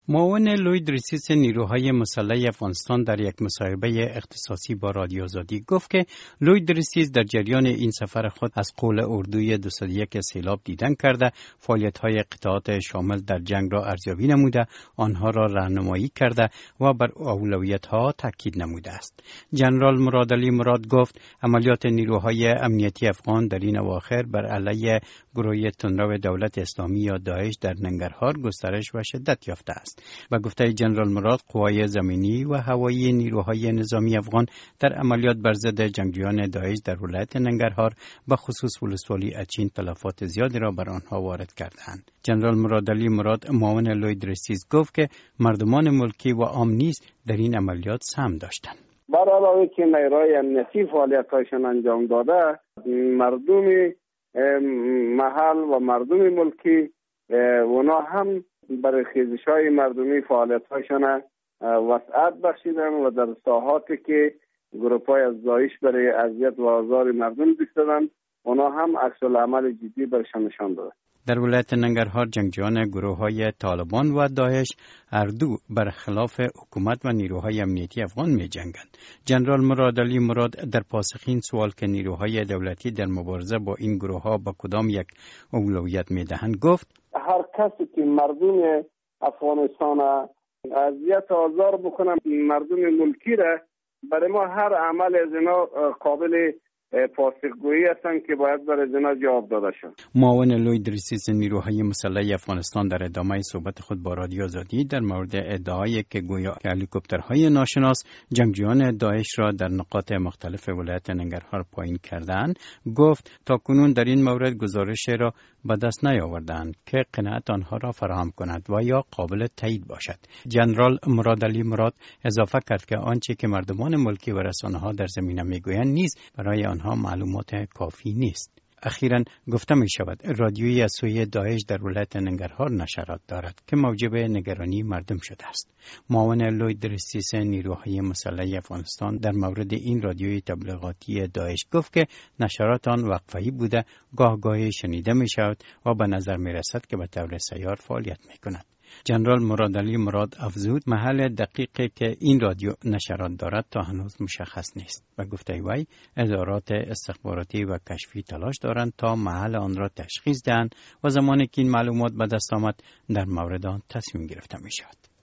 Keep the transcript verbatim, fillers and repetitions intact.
معاون لوید ریسیس نیروهای مسلح افغانستان در یک مصاحبه اختصاصی با رادیو آزادی گفت که لوید ریسیس در جریان این سفر خود از قول اردوی دویست و یک سیلاب دیدن کرده، فعالیت‌های قطعات شامل در جنگ را ارزیابی نموده، آنها را راهنمایی کرده و بر اولویت‌ها تاکید نموده است. ژنرال مرادعلی مراد گفت عملیات نیروهای امنیتی افغان در این اواخر بر علیه گروه تندرو دولت اسلامی یا داعش در ننگرهار گسترش و شدت یافته است. و گفته ژنرال مراد قوای زمینی و هوایی نیروهای نظامی افغان در عملیات بر ضد جنگجویان داعش در ولایت ننگرهار به خصوص ولسوالی اچین تلفات زیادی را بر آنها وارد کردند. ژنرال مرادعلی مراد معاون لوید ریسیس گفت که مردمان ملکی و عام نیز در این عملیات سهم داشتند. بر علاوه که نیروهای امنیتی فعالیت‌هایشان انجام داده، مردم محل و مردم ملکی اونا هم برای خیزش‌های مردمی فعالیت‌هایشان وسعت بخشیدن و در ساحاتی که گروه‌های از داعش برای اذیت و آزار مردم بیستدن، اونا هم عکس العمل جدی برشان نشان دادن. در ولایت ننگرهار جنگجویان گروه‌های طالبان و داعش هر دو برخلاف حکومت و نیروهای امنیتی افغان می‌جنگند. ژنرال مرادعلی مراد در پاسخ این سوال که نیروهای دولتی در مبارزه با این گروه‌ها با کدام یک اولویت می‌دهند گفت هر کسی که مردم افغانستان اذیت و آزار بکنه، مردم ملکی را، برای ما هر عمل از اینا قابل پاسخگویی هستند که باید برای اینا جواب داده شد. معاون لوید ریسیس نیروهای مسلح افغانستان در ادامه صحبت خود با رادیو آزادی در مورد ادعایی که گویا هلیکوپترهای ناشناس جنگجویان داعش را در نقاط مختلف ولایت ننگرهار پایین کردند، گفت تا کنون در این مورد گزارش را به دست نیاوردند که قناعت آنها را فراهم کند و یا قابل تایید باشد. ژنرال مرادعلی مراد اضافه کرد که آنچه که مردمان ملکی و رسانه‌ها در زمینه میگویند نیز برای آنها معلومات کافی نیست. اخیراً گفته می شود رادیویی از سوی داعش در ولایت ننگرهار نشرات دارد که موجب نگرانی مردم شده است. معاون لوید ریسیس نیروهای مسلح افغانستان در مورد این رادیوی تبلیغاتی داعش گفت که نشرات آن وقفه‌ای بوده، گاه گاهی شنیده می شود و به نظر می رسد که به طور سیار فعالیت می کند. ژنرال مرادعلی مراد افزود محل دقیقی که این رادیو نشرات دارد تا هنوز مشخص نیست و گفته وی ادارات استخباراتی و کشفی تلاش دارند تا محل آن را تشخیص دهند و زمانی که این معلومات به دست آمد در مورد آن تصمیم گرفته می شود.